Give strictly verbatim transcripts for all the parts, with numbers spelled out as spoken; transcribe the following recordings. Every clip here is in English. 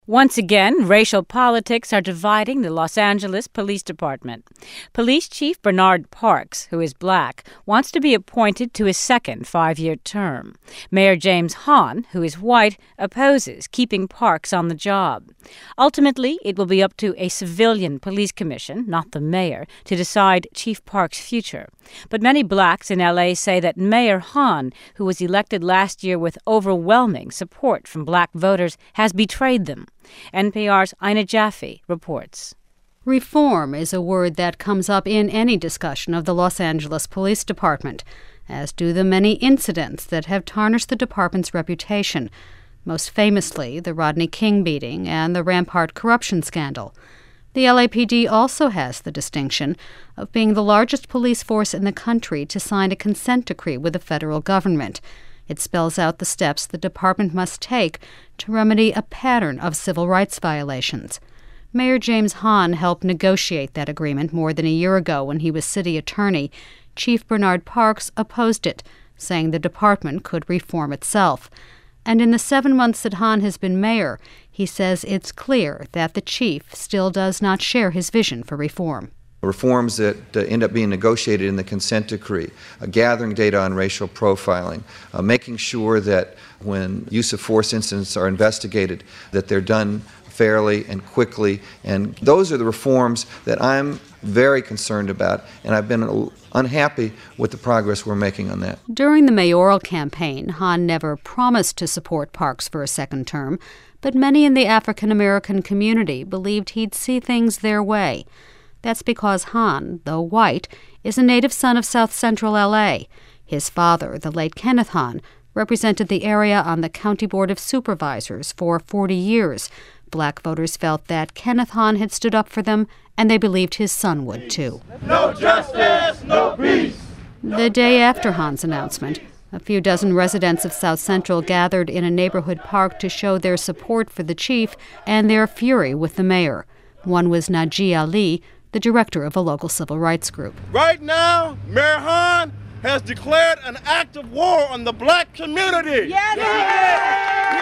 Once again, racial politics are dividing the Los Angeles Police Department. Police Chief Bernard Parks, who is black, wants to be appointed to his second five-year term. Mayor James Hahn, who is white, opposes keeping Parks on the job. Ultimately, it will be up to a civilian police commission, not the mayor, to decide Chief Parks' future. But many blacks in L A say that Mayor Hahn, who was elected last year with overwhelming support from black voters, has betrayed them. N P R's Ina Jaffe reports. Reform is a word that comes up in any discussion of the Los Angeles Police Department, as do the many incidents that have tarnished the department's reputation, most famously the Rodney King beating and the Rampart corruption scandal. The L A P D also has the distinction of being the largest police force in the country to sign a consent decree with the federal government. It spells out the steps the department must take to remedy a pattern of civil rights violations. Mayor James Hahn helped negotiate that agreement more than a year ago when he was city attorney. Chief Bernard Parks opposed it, saying the department could reform itself. And in the seven months that Hahn has been mayor, he says it's clear that the chief still does not share his vision for reform. Reforms that uh, end up being negotiated in the consent decree, uh, gathering data on racial profiling, uh, making sure that when use of force incidents are investigated, that they're done fairly and quickly. And those are the reforms that I'm very concerned about, and I've been unhappy with the progress we're making on that. During the mayoral campaign, Hahn never promised to support Parks for a second term, but many in the African-American community believed he'd see things their way. That's because Hahn, though white, is a native son of South Central L A. His father, the late Kenneth Hahn, represented the area on the County Board of Supervisors for forty years. Black voters felt that Kenneth Hahn had stood up for them, and they believed his son would, too. No justice, no peace. The day after Hahn's announcement, a few dozen residents of South Central gathered in a neighborhood park to show their support for the chief and their fury with the mayor. One was Najee Ali, the director of a local civil rights group. Right now, Mayor Hahn has declared an act of war on the black community. Yes, yes.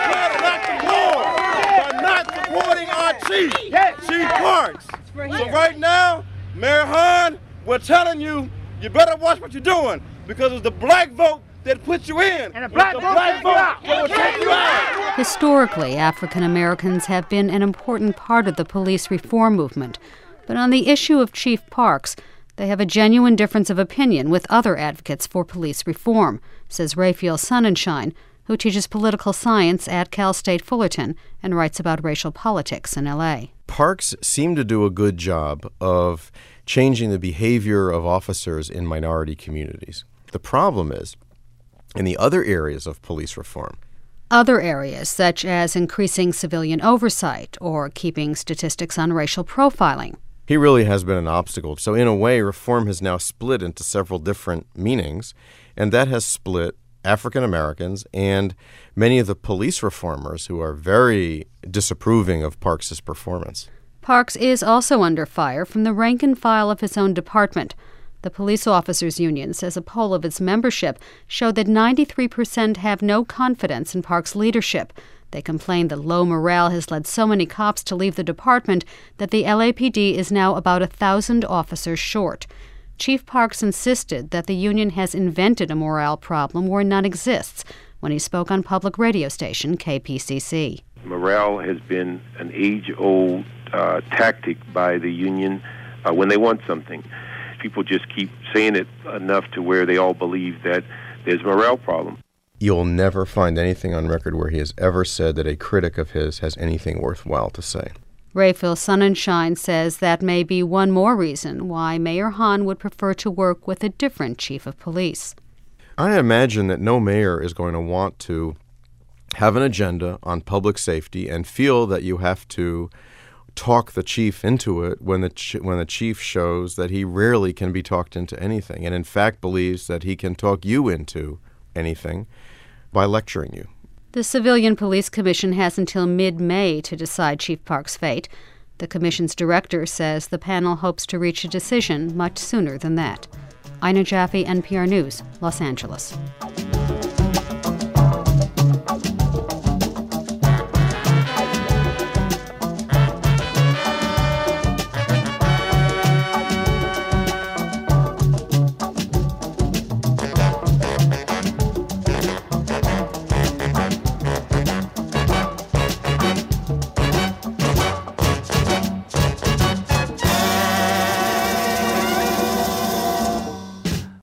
He has declared an act of war by not supporting our chief, yes. Chief Parks. So right now, Mayor Hahn, we're telling you, you better watch what you're doing, because it's the black vote that puts you in. And a black, the black vote that will take you out. Historically, African Americans have been an important part of the police reform movement. But on the issue of Chief Parks, they have a genuine difference of opinion with other advocates for police reform, says Raphael Sonnenschein, who teaches political science at Cal State Fullerton and writes about racial politics in L A. Parks seemed to do a good job of changing the behavior of officers in minority communities. The problem is, in the other areas of police reform, Other areas, such as increasing civilian oversight or keeping statistics on racial profiling, he really has been an obstacle. So in a way, reform has now split into several different meanings, and that has split African Americans and many of the police reformers who are very disapproving of Parks' performance. Parks is also under fire from the rank and file of his own department. The Police Officers Union says a poll of its membership showed that ninety-three percent have no confidence in Parks' leadership. They complain that low morale has led so many cops to leave the department that the L A P D is now about a thousand officers short. Chief Parks insisted that the union has invented a morale problem where none exists when he spoke on public radio station K P C C. Morale has been an age-old uh, tactic by the union uh, when they want something. People just keep saying it enough to where they all believe that there's a morale problem. You'll never find anything on record where he has ever said that a critic of his has anything worthwhile to say. Raphael Sonnenschein says that may be one more reason why Mayor Hahn would prefer to work with a different chief of police. I imagine that no mayor is going to want to have an agenda on public safety and feel that you have to talk the chief into it when the ch- when the chief shows that he rarely can be talked into anything, and in fact believes that he can talk you into anything by lecturing you. The Civilian Police Commission has until mid-May to decide Chief Parks' fate. The commission's director says the panel hopes to reach a decision much sooner than that. Ina Jaffe, N P R News, Los Angeles.